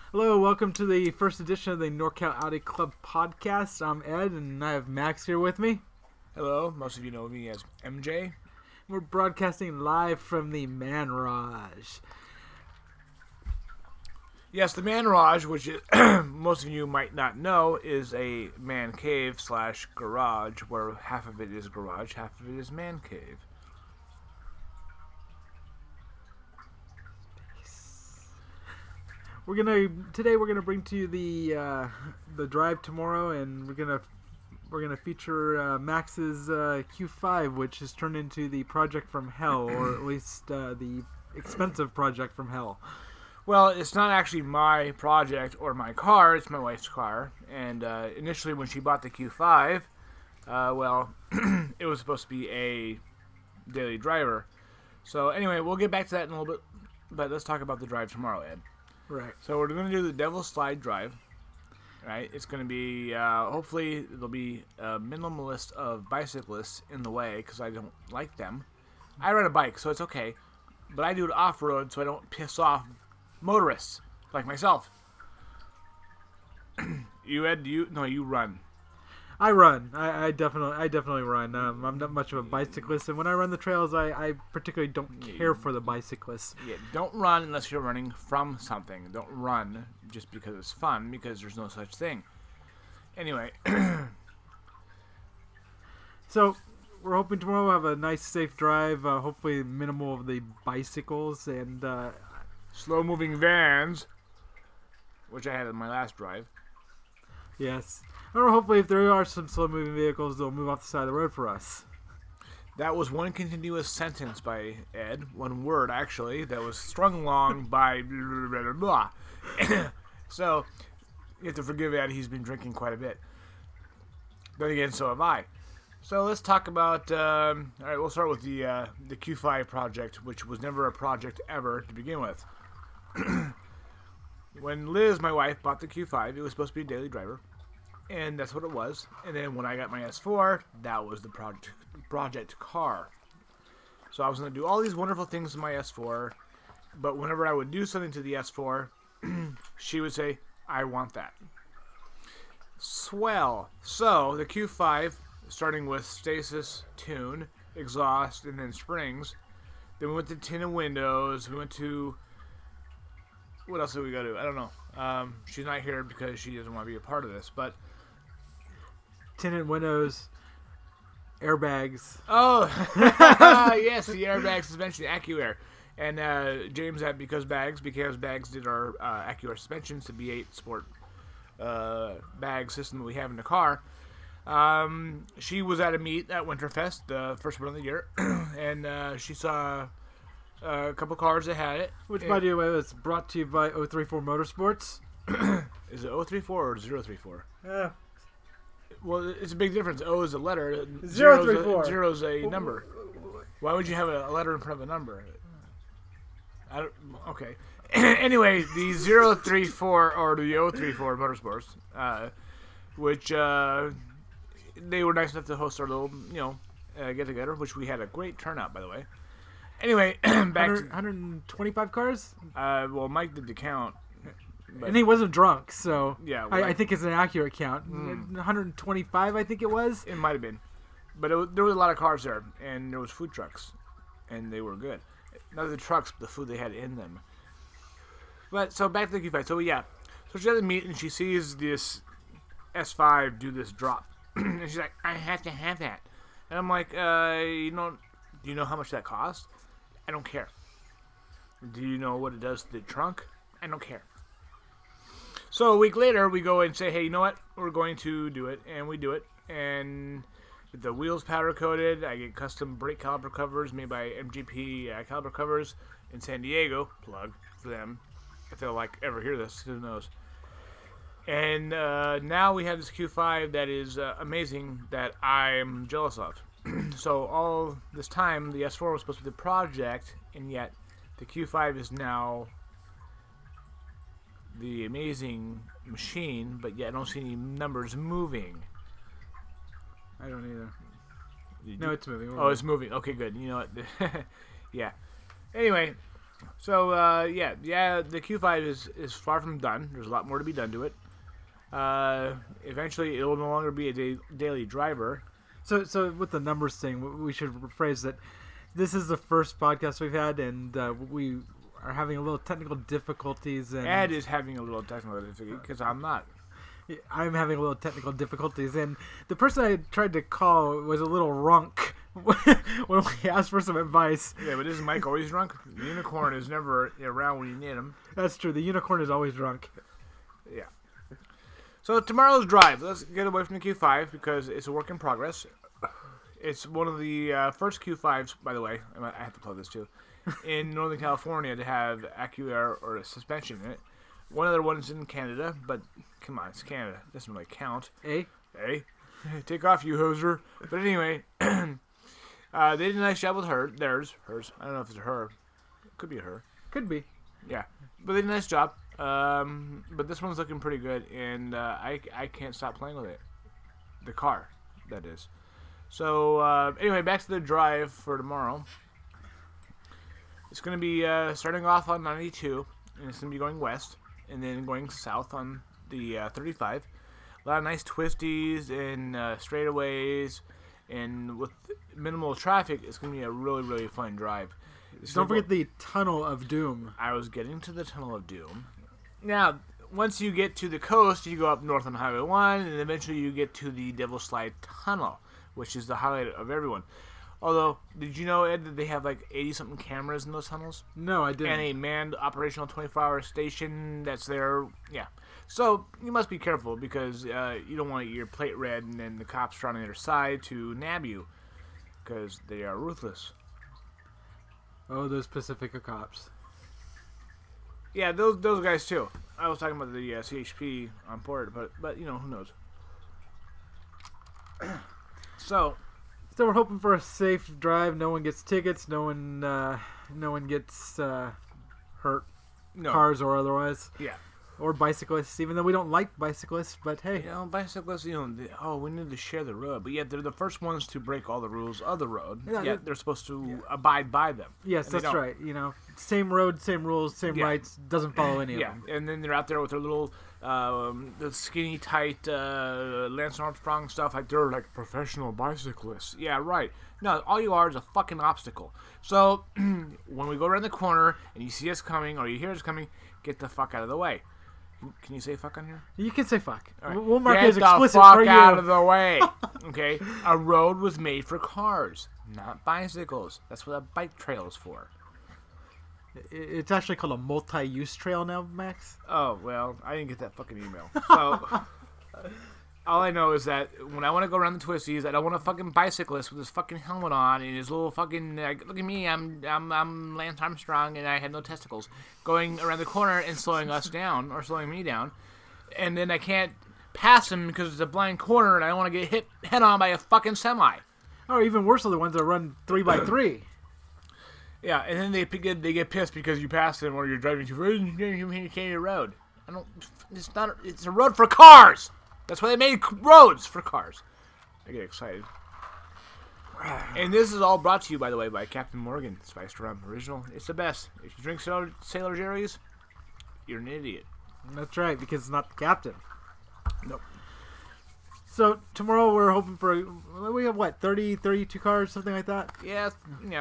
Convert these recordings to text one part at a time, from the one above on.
Hello, welcome to the first edition of the NorCal Audi Club podcast. I'm Ed, and I have Max here with me. Hello, most of you know me as MJ. We're broadcasting live from the Manraj. Yes, the Manraj, which is, most of you might not know, is a man cave / garage, where half of it is garage, half of it is man cave. Today we're gonna bring to you the drive tomorrow, and we're gonna feature Max's Q5, which has turned into the project from hell, or at least the expensive project from hell. Well, it's not actually my project or my car, it's my wife's car. And initially when she bought the Q5, it was supposed to be a daily driver. So anyway, we'll get back to that in a little bit, but let's talk about the drive tomorrow, Ed. Right. So we're going to do the Devil's Slide drive, right? It's going to be, hopefully there'll be a minimalist of bicyclists in the way, because I don't like them. I ride a bike, so it's okay. But I do it off-road, so I don't piss off motorists like myself. You, Ed, you run. I run. I definitely run. I'm not much of a bicyclist, and when I run the trails, I particularly don't care for the bicyclists. Yeah, don't run unless you're running from something. Don't run just because it's fun, because there's no such thing. Anyway. So, we're hoping tomorrow we'll have a nice, safe drive, hopefully minimal of the bicycles, and slow-moving vans, which I had in my last drive. Yes. Or hopefully if there are some slow-moving vehicles, they'll move off the side of the road for us. That was one continuous sentence by Ed. One word, actually, that was strung along by blah, blah, blah, blah. So, you have to forgive Ed. He's been drinking quite a bit. But again, so have I. So let's talk about... all right, we'll start with the Q5 project, which was never a project ever to begin with. When Liz, my wife, bought the Q5, it was supposed to be a daily driver. And that's what it was. And then when I got my S4, that was the project car. So I was going to do all these wonderful things in my S4, but whenever I would do something to the S4, she would say, I want that. Swell. So the Q5, starting with stasis, tune, exhaust, and then springs. Then we went to tinted windows. We went to... What else did we go to? I don't know. She's not here because she doesn't want to be a part of this, but... Tinted windows, airbags. Oh, yes, the airbag suspension, AccuAir. And James at Because Bags did our AccuAir suspensions, the B8 Sport bag system that we have in the car. She was at a meet at Winterfest, the first one of the year, and she saw a couple cars that had it. Which, by the way, was brought to you by 034 Motorsports. Is it 034 or 034? Yeah. Well, it's a big difference. O is a letter. 034. Zero is a number. Why would you have a letter in front of a number? Okay. Anyway, the 034 or the 034 Motorsports, which they were nice enough to host our little, get-together, which we had a great turnout, by the way. Anyway, back to 125 cars. Well, Mike did the count. And he wasn't drunk, so yeah, I think it's an accurate count. 125, I think it was. It might have been. But there was a lot of cars there, and there was food trucks, and they were good. Not the trucks, but the food they had in them. But, so back to the Q5. So, yeah. So she's at the meet, and she sees this S5 do this drop. And she's like, I have to have that. And I'm like, do you know how much that costs? I don't care. Do you know what it does to the trunk? I don't care. So a week later, we go and say, hey, you know what? We're going to do it. And we do it. And the wheels powder coated. I get custom brake caliper covers made by MGP Caliper Covers in San Diego. Plug for them. If they'll ever hear this, who knows. And now we have this Q5 that is amazing that I'm jealous of. So all this time, the S4 was supposed to be the project, and yet the Q5 is now the amazing machine, but yet I don't see any numbers moving. I don't either. No, it's moving. Oh, it's moving. Okay, good. You know what? Yeah. Anyway, So yeah, the Q5 is far from done. There's a lot more to be done to it. Eventually, it will no longer be a daily driver. So with the numbers thing, we should rephrase that. This is the first podcast we've had, and we are having a little technical difficulties. And Ed is having a little technical difficulty because I'm not. I'm having a little technical difficulties, and the person I tried to call was a little runk when we asked for some advice. Yeah, but isn't Mike always drunk? The unicorn is never around when you need him. That's true. The unicorn is always drunk. Yeah. So tomorrow's drive, let's get away from the Q5 because it's a work in progress. It's one of the first Q5s, by the way. I have to plug this too. In Northern California to have AccuAir or a suspension in it. One other one's in Canada, but come on, it's Canada. It doesn't really count. Eh? Hey, take off, you hoser. But anyway, they did a nice job with hers. I don't know if it's a her. It could be a her. Could be. Yeah, but they did a nice job. But this one's looking pretty good, and I can't stop playing with it. The car, that is. So anyway, back to the drive for tomorrow. It's going to be starting off on 92, and it's going to be going west, and then going south on the 35. A lot of nice twisties and straightaways, and with minimal traffic, it's going to be a really, really fun drive. Don't forget the Tunnel of Doom. I was getting to the Tunnel of Doom. Now, once you get to the coast, you go up north on Highway 1, and eventually you get to the Devil's Slide Tunnel, which is the highlight of everyone. Although, did you know, Ed, that they have like 80-something cameras in those tunnels? No, I didn't. And a manned operational 24-hour station that's there. Yeah. So, you must be careful because you don't want your plate read and then the cops are on the other side to nab you because they are ruthless. Oh, those Pacifica cops. Yeah, those guys too. I was talking about the CHP on board, but you know, who knows. So we're hoping for a safe drive. No one gets tickets. No one gets hurt, no. Cars or otherwise. Yeah. Or bicyclists, even though we don't like bicyclists. But hey, you know, bicyclists. You know, we need to share the road, but yet they're the first ones to break all the rules of the road. Yeah, they're supposed to abide by them. Yes, that's right. You know, same road, same rules, same rights. Doesn't follow any of them. Yeah, and then they're out there with their little, the skinny, tight Lance Armstrong stuff. Like they're like professional bicyclists. Yeah, right. No, all you are is a fucking obstacle. So when we go around the corner and you see us coming or you hear us coming, get the fuck out of the way. Can you say fuck on here? You can say fuck. Right. We'll mark Get it as explicit the fuck for you. out of the way. Okay? A road was made for cars, not bicycles. That's what a bike trail is for. It's actually called a multi-use trail now, Max. Oh, well, I didn't get that fucking email. So, all I know is that when I want to go around the twisties, I don't want a fucking bicyclist with his fucking helmet on and his little fucking, look at me, I'm Lance Armstrong and I had no testicles, going around the corner and slowing us down, or slowing me down, and then I can't pass him because it's a blind corner and I don't want to get hit head on by a fucking semi. Or even worse are the ones that run 3x3. Yeah, and then they get pissed because you passed them or you're driving too fast and you can't a road. It's a road for cars! That's why they made roads for cars. I get excited. And this is all brought to you, by the way, by Captain Morgan Spiced Rum Original. It's the best. If you drink Sailor Jerry's, you're an idiot. That's right, because it's not the captain. Nope. So tomorrow we're hoping for, we have what, 30, 32 cars, something like that? Yeah,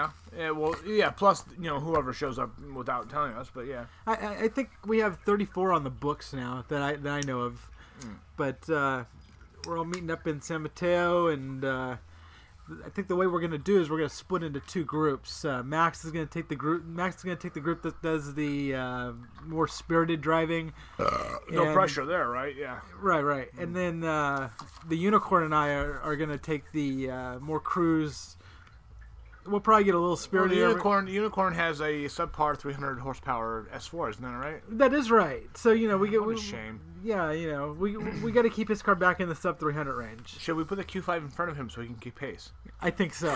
plus, whoever shows up without telling us, but yeah. I think we have 34 on the books now that I know of. But we're all meeting up in San Mateo, and I think the way we're gonna do is we're gonna split into two groups. Max is gonna take the group that does the more spirited driving. No pressure there, right? Yeah. Right. And then the Unicorn and I are gonna take the more cruise. We'll probably get a little spirited. The Unicorn has a subpar 300 horsepower S4, isn't that right? That is right. So what a shame. Yeah, we got to keep his car back in the sub 300 range. Should we put the Q5 in front of him so he can keep pace? I think so.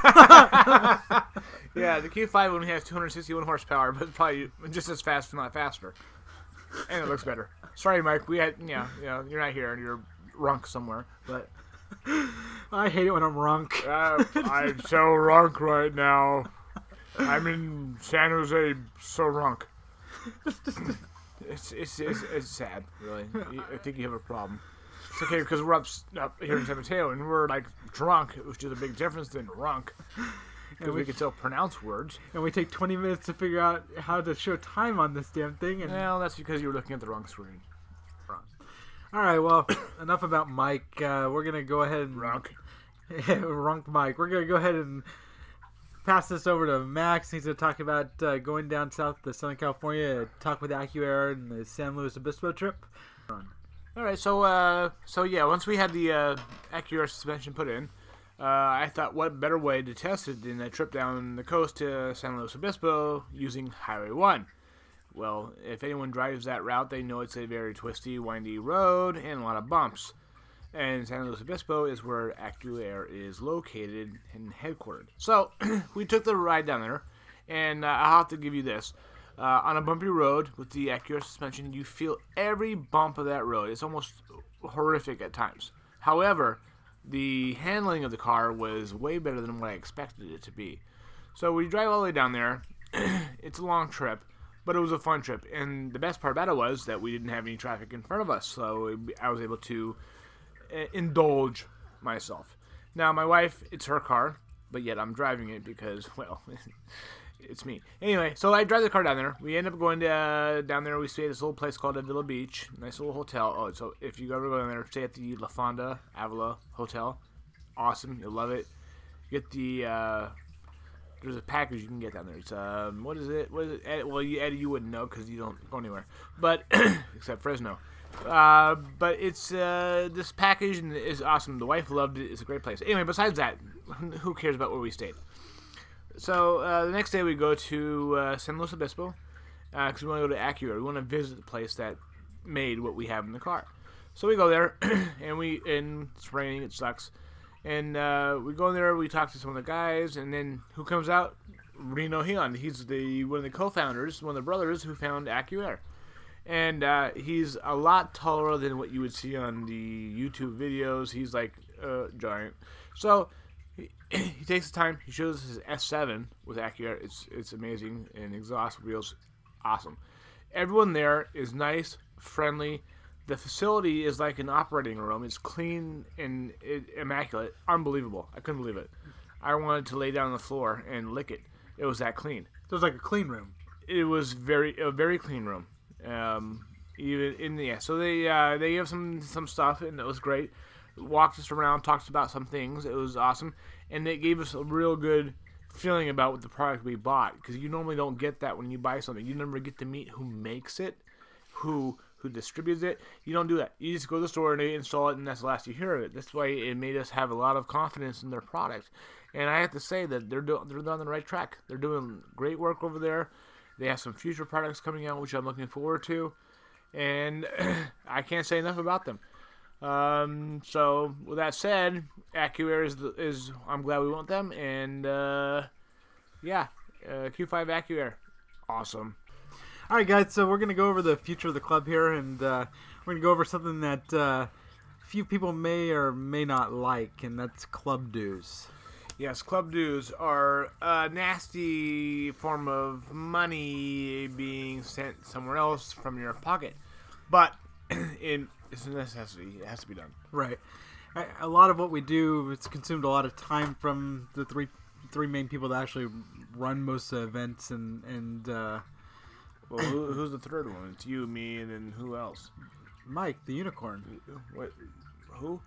Yeah, the Q5 only has 261 horsepower, but probably just as fast, if not faster, and it looks better. Sorry, Mike. We had you're not here and you're runk somewhere, but. I hate it when I'm runk. I'm so runk right now. I'm in San Jose, so drunk. It's sad, really. I think you have a problem. It's okay because we're up here in San Mateo and we're like drunk, which is a big difference than drunk. Because we can still pronounce words. And we take 20 minutes to figure out how to show time on this damn thing. And well, that's because you were looking at the wrong screen. all right, well, enough about Mike. We're going to go ahead and... Runk Mike. We're going to go ahead and pass this over to Max. He's going to talk about going down south to Southern California to talk with AccuAir and the San Luis Obispo trip. All right, so yeah, once we had the AccuAir suspension put in, I thought what better way to test it than a trip down the coast to San Luis Obispo using Highway 1. Well, if anyone drives that route, they know it's a very twisty, windy road and a lot of bumps. And San Luis Obispo is where AccuAir is located and headquartered. So we took the ride down there, and I'll have to give you this. On a bumpy road with the AccuAir suspension, you feel every bump of that road. It's almost horrific at times. However, the handling of the car was way better than what I expected it to be. So we drive all the way down there. It's a long trip, but it was a fun trip. And the best part about it was that we didn't have any traffic in front of us, so I was able to indulge myself. Now, my wife, it's her car, but yet I'm driving it because, well, it's me. Anyway, so I drive the car down there. We end up going down there. We stay at this little place called Avila Beach. Nice little hotel. Oh, so if you ever go down there, stay at the La Fonda Avila Hotel. Awesome. You'll love it. You get the, there's a package you can get down there. It's, what is it? Well, Eddie, you wouldn't know because you don't go anywhere. But, except Fresno. But it's, this package is awesome. The wife loved it. It's a great place. Anyway, besides that, who cares about where we stayed? So, the next day we go to San Luis Obispo because we want to go to AccuAir. We want to visit the place that made what we have in the car. So we go there, and it's raining, it sucks. And we go in there, we talk to some of the guys, and then who comes out? Reno Heon. He's one of the co-founders, one of the brothers who found AccuAir. And he's a lot taller than what you would see on the YouTube videos. He's like giant. So he takes the time. He shows us his S7 with AccuAir. It's amazing, and exhaust wheels, awesome. Everyone there is nice, friendly. The facility is like an operating room. It's clean and immaculate. Unbelievable. I couldn't believe it. I wanted to lay down on the floor and lick it. It was that clean. So it was like a clean room. It was a very clean room. So they gave some stuff, and it was great. Walked us around, talked about some things. It was awesome, and it gave us a real good feeling about what the product we bought, because you normally don't get that when you buy something. You never get to meet who makes it, who distributes it. You don't do that. You just go to the store and they install it, and that's the last you hear of it. That's why it made us have a lot of confidence in their product. And I have to say that they're on the right track. They're doing great work over there. They have some future products coming out, which I'm looking forward to. And I can't say enough about them. So with that said, AccuAir is I'm glad we want them. And Q5 AccuAir, awesome. All right, guys. So we're gonna go over the future of the club here, and we're gonna go over something that few people may or may not like, and that's club dues. Yes, club dues are a nasty form of money being sent somewhere else from your pocket. But it's a necessity. It has to be done. Right. A lot of what we do, it's consumed a lot of time from the three main people that actually run most of the events. And well, who's the third one? It's you, me, and then who else? Mike, the unicorn. What? Who?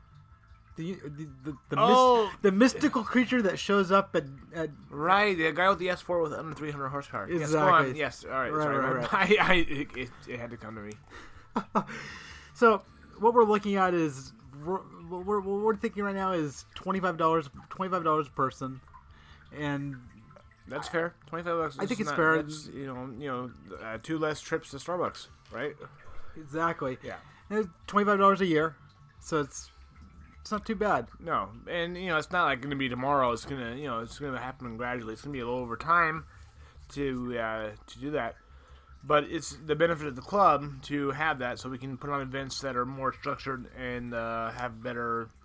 The mystical creature that shows up at right, the guy with the S4 with under 300 horsepower. Exactly. Yes, go on. Yes, all right. Sorry, right. It had to come to me. So what we're looking at is what we're thinking right now is $25 a person, and that's fair. $25. I think it's fair. That's, two less trips to Starbucks, right? Exactly. Yeah. And it's $25 a year, so it's not too bad. No, and it's not like going to be tomorrow. It's gonna happen gradually. It's gonna be a little over time to do that. But it's the benefit of the club to have that, so we can put on events that are more structured and have better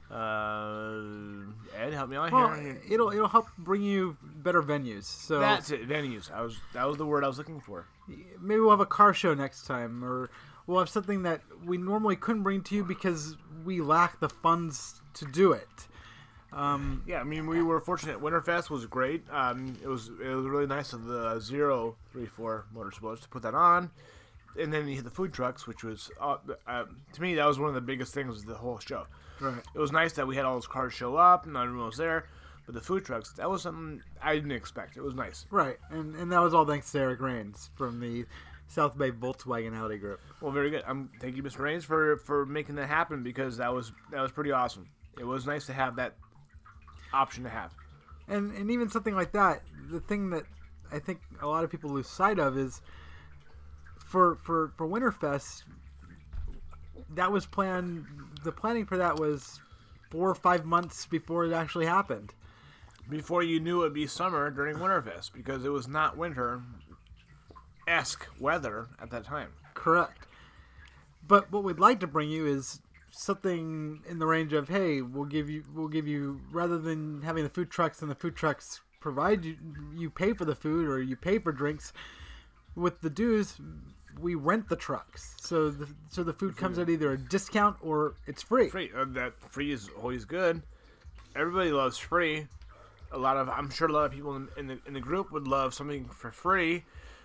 Ed, help me out Well, here. it'll help bring you better venues. So That's it. Venues. That was the word I was looking for. maybe we'll have a car show next time, or we'll have something that we normally couldn't bring to you because we lack the funds to do it. Yeah, I mean, we were fortunate. Winterfest was great. It was really nice of the 034 Motorsports to put that on, and then you had the food trucks, which was to me that was one of the biggest things of the whole show. Right. It was nice that we had all those cars show up and not everyone was there, but the food trucks, that was something I didn't expect. It was nice. Right, and that was all thanks to Eric Rains from the South Bay Volkswagen Audi Group. Well, very good. Thank you, Mr. Raines, for making that happen because that was pretty awesome. It was nice to have that option to have. And even something like that, the thing that I think a lot of people lose sight of is for Winterfest, that was planned. The planning for that was 4 or 5 months before it actually happened. Before you knew it would be summer during Winterfest because it was not winter-esque weather at that time. Correct. But what we'd like to bring you is something in the range of, hey, we'll give you rather than having the food trucks and the food trucks provide you pay for the food or you pay for drinks. With the dues, we rent the trucks, so the food comes at either a discount or it's free. That free is always good. Everybody loves free. I'm sure a lot of people in the group would love something for free.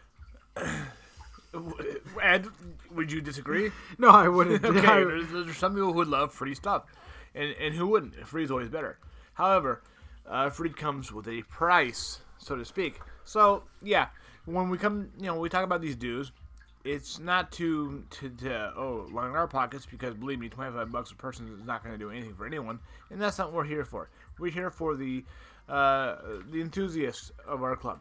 Ed, would you disagree? No, I wouldn't. Okay, there's some people who would love free stuff, and who wouldn't? Free is always better. However, free comes with a price, so to speak. So yeah, when we we talk about these dues, it's not to line our pockets because believe me, $25 a person is not going to do anything for anyone, and that's not what we're here for. We're here for the enthusiasts of our club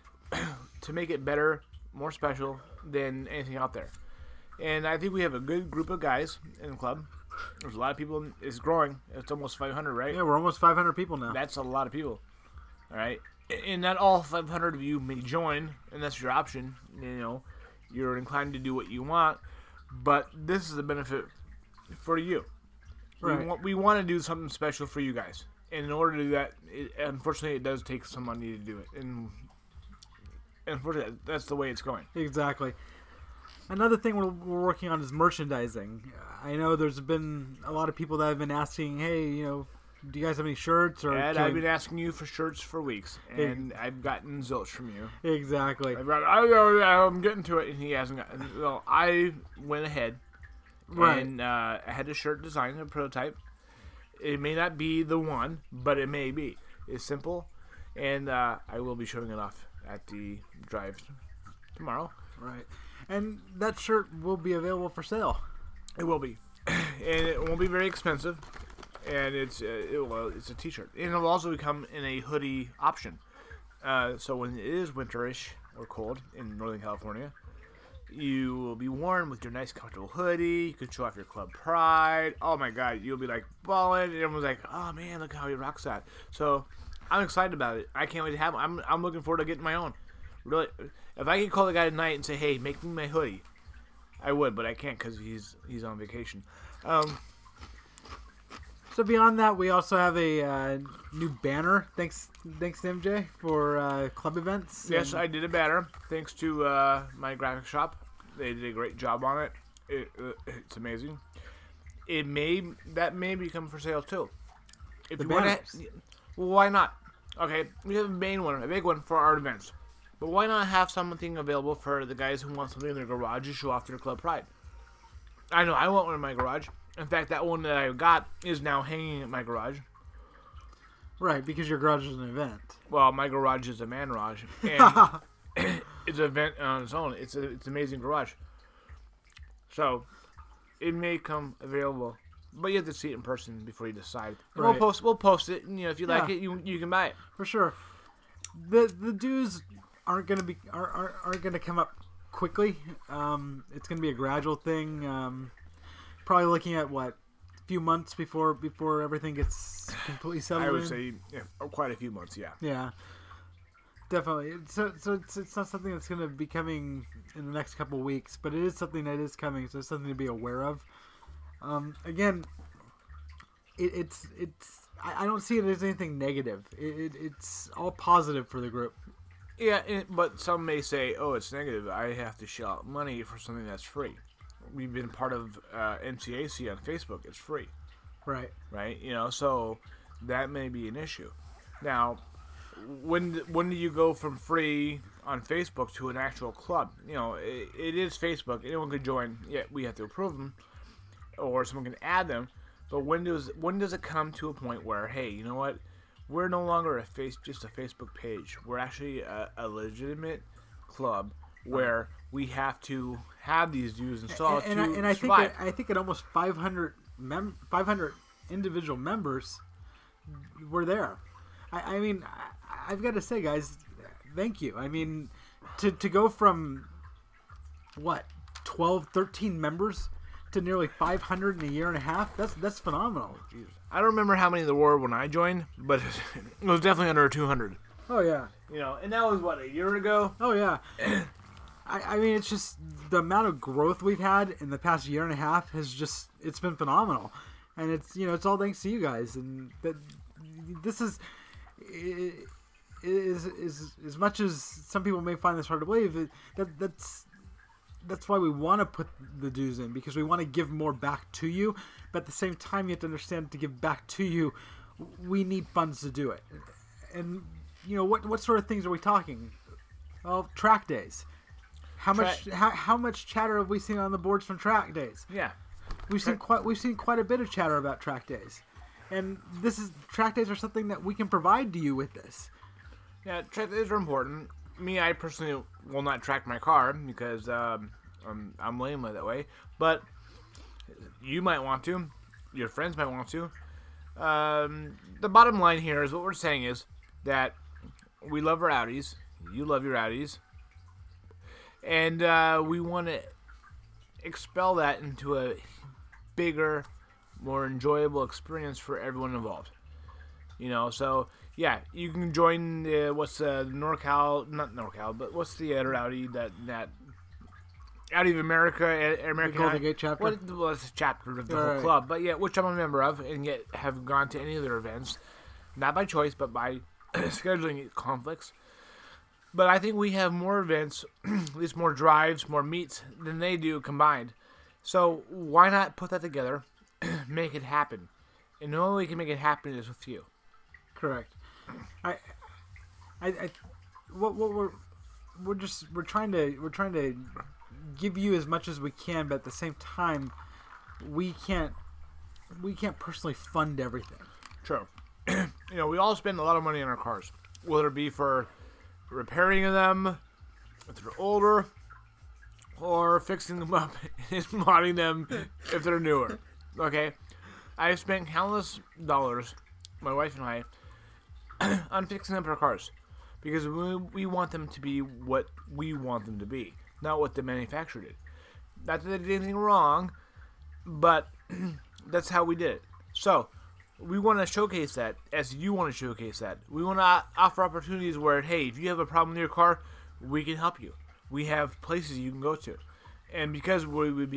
to make it better, more special than anything out there. And I think we have a good group of guys in the club. There's a lot of people. It's growing. It's almost 500, right? Yeah, we're almost 500 people now. That's a lot of people. All right, and not all 500 of you may join, and that's your option. You're inclined to do what you want, but this is a benefit for you. Right. We want to do something special for you guys, and in order to do that, unfortunately, it does take some money to do it, and unfortunately, that's the way it's going. Exactly. Another thing we're working on is merchandising. I know there's been a lot of people that have been asking, hey, do you guys have any shirts? Or Ed, I've been asking you for shirts for weeks, and I've gotten zilch from you. Exactly. I'm getting to it, and he hasn't gotten. Well, I went ahead, right, and I had a shirt designed, a prototype. It may not be the one, but it may be. It's simple, and I will be showing it off at the drive tomorrow. Right. And that shirt will be available for sale. It will be, and it won't be very expensive. And it's a t-shirt, and it'll also come in a hoodie option. So when it is winterish or cold in Northern California, you will be worn with your nice comfortable hoodie. You can show off your club pride. Oh my God, you'll be like balling, and everyone's like, "Oh man, look how he rocks that." So I'm excited about it. I can't wait to have it. I'm looking forward to getting my own. Really, if I could call the guy tonight and say, "Hey, make me my hoodie," I would, but I can't because he's on vacation. So beyond that, we also have a new banner. Thanks MJ for club events. Yes, I did a banner. Thanks to my graphic shop. They did a great job on it. It's amazing. That may become for sale too. If the you banners. want to, well, why not? Okay, we have a big one for our events. But why not have something available for the guys who want something in their garage to show off their club pride? I know I want one in my garage. In fact, that one that I got is now hanging at my garage. Right, because your garage is an event. Well, my garage is a man garage, and it's an event on its own. It's an amazing garage. So, it may come available, but you have to see it in person before you decide. And Right. We'll post it, and if you like it, you can buy it. For sure. The dues aren't gonna come up quickly. It's gonna be a gradual thing. Probably looking at a few months before everything gets completely settled. I would say quite a few months. Yeah. Yeah, definitely. So it's not something that's going to be coming in the next couple of weeks, but it is something that is coming. So it's something to be aware of. Again, I don't see it as anything negative. It's all positive for the group. Yeah, but some may say, "Oh, it's negative. I have to shell out money for something that's free." We've been part of MCAC on Facebook. It's free, Right. right? So that may be an issue. Now, when do you go from free on Facebook to an actual club? It is Facebook. Anyone could join. Yeah, we have to approve them, or someone can add them. But when does it come to a point where, hey, you know what? We're no longer just a Facebook page. We're actually a legitimate club where we have to have these dues installed and to I survive. think at almost 500 individual members were there. I mean, I've got to say, guys, thank you. I mean, to go from what 12, 13 members to nearly 500 in a year and a half, that's phenomenal. Jesus. I don't remember how many there were when I joined, but it was definitely under 200. Oh yeah. And that was what, a year ago? Oh yeah. I mean, it's just the amount of growth we've had in the past year and a half it's been phenomenal, and it's all thanks to you guys, and that this is as much as some people may find this hard to believe, that's why we want to put the dues in, because we want to give more back to you, but at the same time you have to understand, to give back to you, we need funds to do it. And what sort of things are we talking? Well, track days. How much chatter have we seen on the boards from track days? Yeah. We've seen quite a bit of chatter about track days. And track days are something that we can provide to you with this. Yeah, track days are important. Me, I personally will not track my car because I'm lame that way. But you might want to. Your friends might want to. The bottom line here is what we're saying is that we love our Audis. You love your Audis. And we want to expel that into a bigger, more enjoyable experience for everyone involved. So yeah, you can join what's the NorCal, not NorCal, but what's the other Audi that Audi of America, American Golden Gate chapter. Well, it's a chapter of the whole club, but yeah, which I'm a member of, and yet have gone to any of their events, not by choice, but by scheduling conflicts. But I think we have more events, at least more drives, more meets than they do combined. So why not put that together, make it happen? And the only way we can make it happen is with you. Correct. We're trying to give you as much as we can, but at the same time, we can't personally fund everything. True. We all spend a lot of money on our cars, whether it be for repairing them if they're older, or fixing them up and modding them if they're newer. Okay? I spent countless dollars, my wife and I, on fixing up our cars. Because we want them to be what we want them to be, not what the manufacturer did. Not that they did anything wrong, but that's how we did it. So, we want to showcase that as you want to showcase that. We want to offer opportunities where, hey, if you have a problem with your car, we can help you. We have places you can go to. And because we would be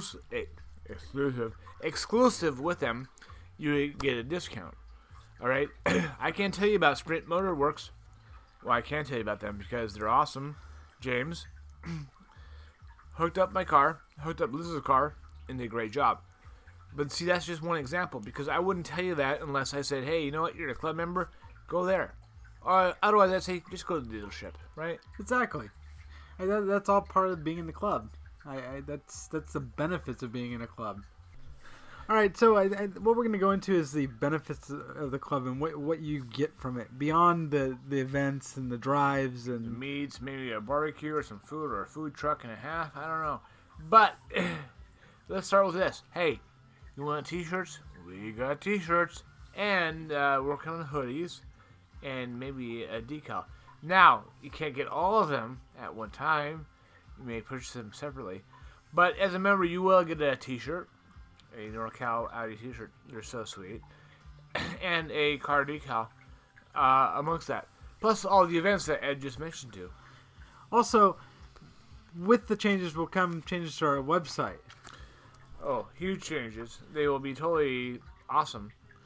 exclusive with them, you get a discount. Alright? I can't tell you about Sprint Motor Works. Well, I can tell you about them because they're awesome. James hooked up my car, hooked up Liz's car, and did a great job. But see, that's just one example, because I wouldn't tell you that unless I said, hey, you know what, you're a club member, go there. Or otherwise I'd say, just go to the dealership, right? Exactly. That's all part of being in the club. That's the benefits of being in a club. All right, so what we're going to go into is the benefits of the club and what you get from it beyond the events and the drives and the meets, maybe a barbecue or some food or a food truck and a half. I don't know. But let's start with this. Hey, you want t-shirts? We got t-shirts, and working on hoodies, and maybe a decal. Now, you can't get all of them at one time. You may purchase them separately. But as a member, you will get a t-shirt. A NorCal Audi t-shirt. They're so sweet. And a car decal amongst that. Plus all the events that Ed just mentioned too. Also, with the changes will come changes to our website. Oh, huge changes. They will be totally awesome.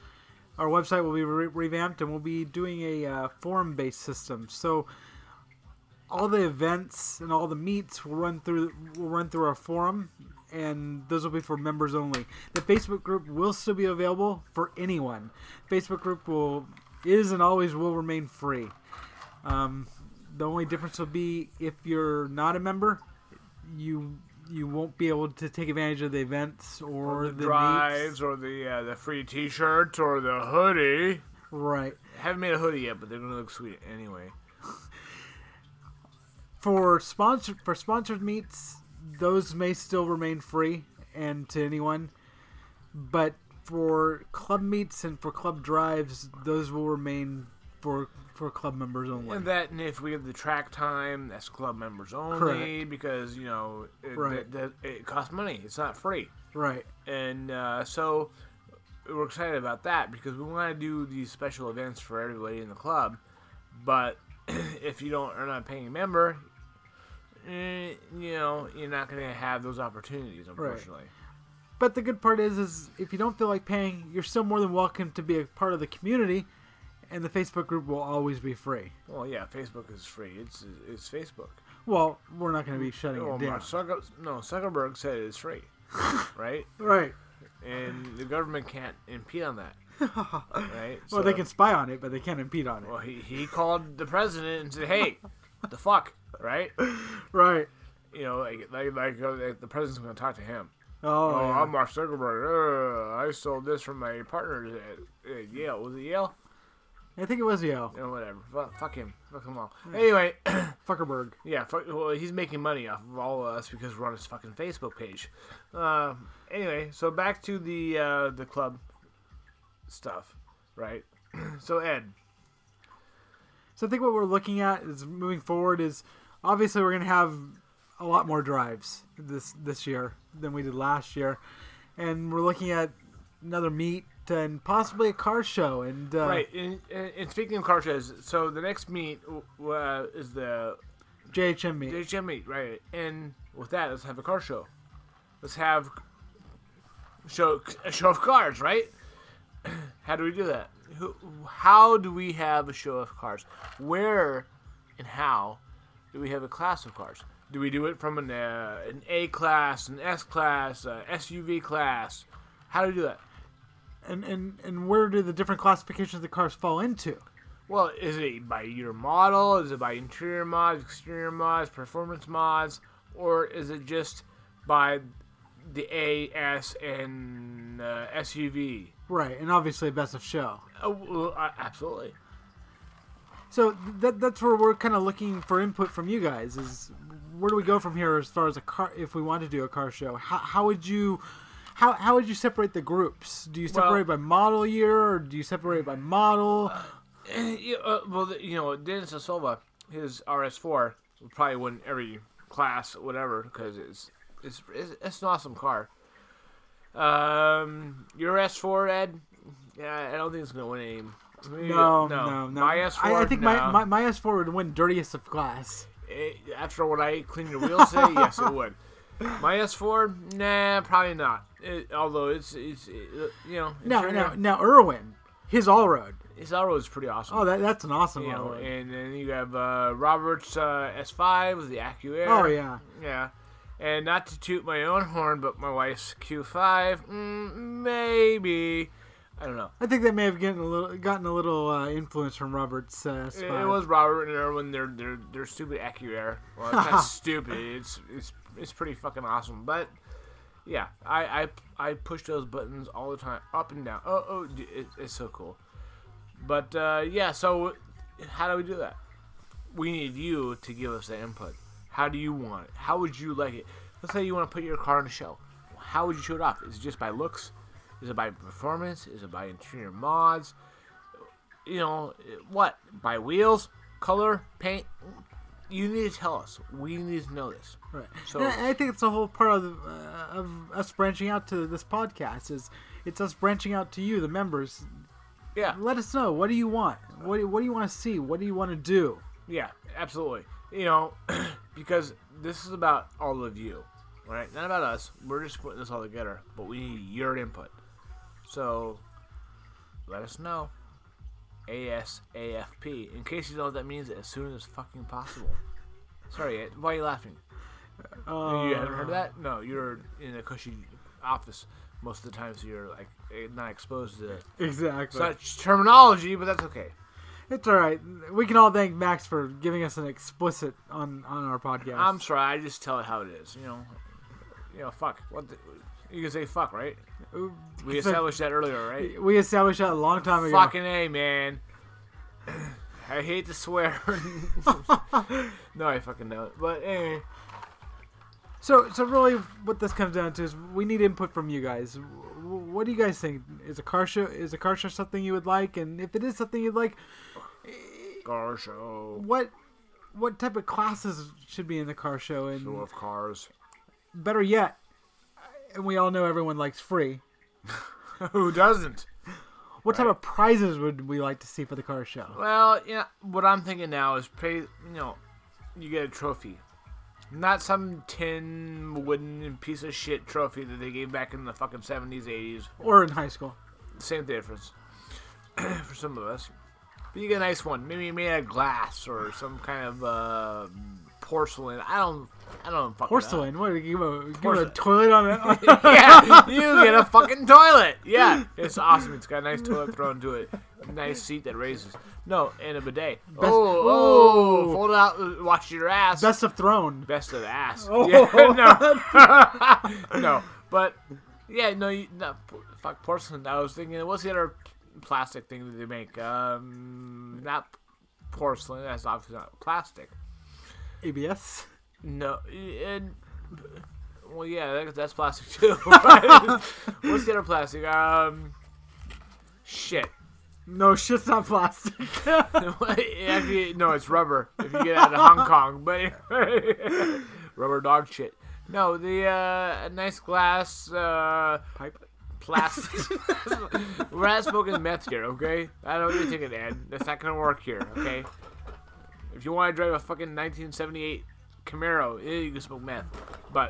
our website will be revamped, and we'll be doing a forum-based system. So all the events and all the meets will run through our forum, and those will be for members only. The Facebook group will still be available for anyone. Facebook group is and always will remain free. The only difference will be if you're not a member, you won't be able to take advantage of the events or the drives meets. or the free T-shirt or the hoodie. Right. Haven't made a hoodie yet, but they're gonna look sweet anyway. For sponsored meets, those may still remain free and to anyone, but for club meets and for club drives, those will remain for club members only. And if we have the track time, that's club members only. Correct. Because Right. it costs money. It's not free. Right. And so we're excited about that because we want to do these special events for everybody in the club. But if you are not paying a member, you're not going to have those opportunities, unfortunately. Right. But the good part is if you don't feel like paying, you're still more than welcome to be a part of the community, and the Facebook group will always be free. Well, yeah, Facebook is free. It's Facebook. Well, we're not going to be shutting it down. Zuckerberg said it's free, right? Right. And the government can't impede on that, right? Well, they can spy on it, but they can't impede on it. Well, he called the president and said, "Hey, what the fuck?" Right? Right. Like the president's going to talk to him. Oh, yeah. I'm Mark Zuckerberg. I stole this from my partners at Yale. Was it Yale? I think it was Yale. Whatever. Fuck him. Fuck them all. Anyway. Fuckerberg. Yeah. Well, he's making money off of all of us because we're on his fucking Facebook page. Anyway, so back to the club stuff, right? So, Ed. So I think what we're looking at is moving forward is obviously we're going to have a lot more drives this year than we did last year. And we're looking at another meet and possibly a car show. And right. And speaking of car shows, so the next meet is the JHM meet. JHM meet, right. And with that, let's have a car show. Let's have a show of cars, right? How do we do that? How do we have a show of cars? Where and how do we have a class of cars? Do we do it from an A class, an S class, a SUV class? How do we do that? And where do the different classifications of the cars fall into? Well, is it by year model? Is it by interior mods, exterior mods, performance mods? Or is it just by the A, S, and SUV? Right, and obviously best of show. Oh, well, absolutely. So that's where we're kind of looking for input from you guys. Is where do we go from here as far as a car? If we want to do a car show, how would you separate the groups? Do you separate by model year, or do you separate by model? Dennis Da Silva, his RS4 would probably win every class, whatever, because it's an awesome car. Your S4, Ed? Yeah, I don't think it's gonna win any. No. My S4, I think my S4 would win dirtiest of class. After what I clean your wheels say, yes, it would. My S4, nah, probably not. Although it's Now Irwin, his all road. His all road is pretty awesome. Oh, that's an awesome all road. And then you have Robert's S5 with the AccuAir. Oh yeah. Yeah. And not to toot my own horn, but my wife's Q5, maybe. I don't know. I think they may have gotten a little influence from Robert's S5. It was Robert and Erwin. They're stupid AccuAir. Well, it's not stupid. It's pretty fucking awesome. But yeah, I push those buttons all the time, up and down. It's so cool. But yeah, so how do we do that? We need you to give us the input. How do you want it? How would you like it? Let's say you want to put your car on a show. How would you show it off? Is it just by looks? Is it by performance? Is it by interior mods? What? By wheels? Color? Paint? You need to tell us. We need to know this. Right. So and I think it's a whole part of us branching out to this podcast. It's us branching out to you, the members. Yeah. Let us know. What do you want? What do you want to see? What do you want to do? Yeah, absolutely. Because this is about all of you, right? Not about us. We're just putting this all together, but we need your input. So, let us know. ASAFP. In case you know what that means, as soon as fucking possible. Sorry, Ed, why are you laughing? You haven't heard that? No, you're in a cushy office most of the time, so you're like not exposed to Exactly. such terminology, but that's okay. It's all right. We can all thank Max for giving us an explicit on our podcast. I'm sorry, I just tell it how it is. You know, fuck. You can say fuck, right? We established that earlier, right? We established that a long time ago. Fucking A, man. I hate to swear. No, I fucking don't. But anyway. So really, what this comes down to is we need input from you guys. What do you guys think? Is a car show something you would like? And if it is something you'd like, Car show. what type of classes should be in the car show? And Show of cars. better yet, and we all know everyone likes free. Who doesn't? What type of prizes would we like to see for the car show? Well, what I'm thinking now is you get a trophy. Not some tin wooden piece of shit trophy that they gave back in the fucking 70s, 80s. Or in high school. Same difference. For some of us. But you get a nice one. Maybe made out of glass or some kind of porcelain. I don't fucking Porcelain? know. What? Give a Porcelain. toilet on it? Yeah, you get a fucking toilet. Yeah, it's awesome. It's got a nice toilet thrown to it. A nice seat that raises. No, and a bidet. Fold it out, watch your ass. Best of Throne. Best of ass. Oh. Yeah, no, but yeah, no, fuck porcelain. I was thinking, what's the other plastic thing that they make? Not porcelain. That's obviously not plastic. ABS. No, and well, yeah, that's plastic too. What's the other plastic? Shit. No, shit's not plastic. Actually, no, it's rubber. If you get out of Hong Kong, but rubber dog shit. No, the nice glass Pipe. plastic. We're not smoking meth here, okay? I know what you're thinking, Ed. That's not gonna work here, okay? If you want to drive a fucking 1978 Camaro, you can smoke meth. But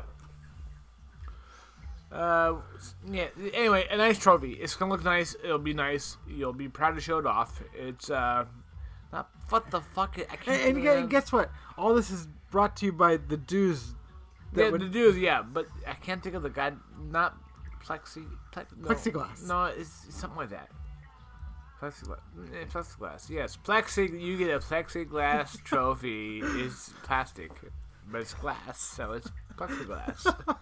yeah. Anyway, a nice trophy. It's gonna look nice. It'll be nice. You'll be proud to show it off. It's not what the fuck. I can't. And guess what? All this is brought to you by the dues. Yeah, the dudes. Yeah, but I can't think of the guy. Not Plexiglass. No, it's something like that. Plexiglass. Yes, You get a plexiglass trophy. It's plastic, but it's glass, so it's plexiglass.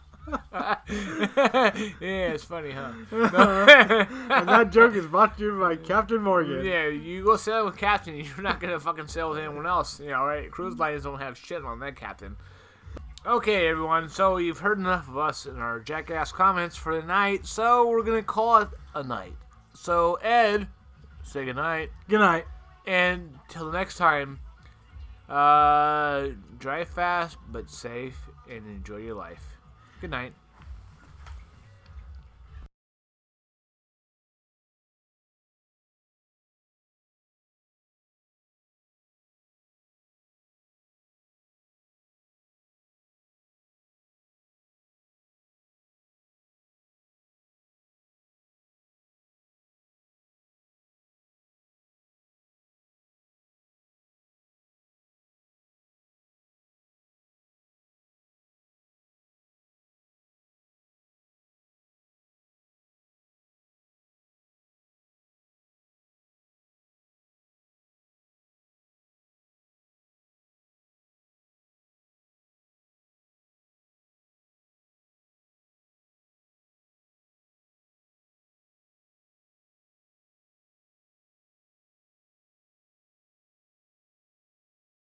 Yeah, it's funny, huh? And that joke is brought to you by Captain Morgan. Yeah, you go sail with Captain, you're not gonna fucking sail with anyone else, right? Cruise lines don't have shit on that Captain. Okay, everyone, so you've heard enough of us and our jackass comments for the night, so we're gonna call it a night. So, Ed, say goodnight. Good night. And till the next time, drive fast but safe and enjoy your life. Good night.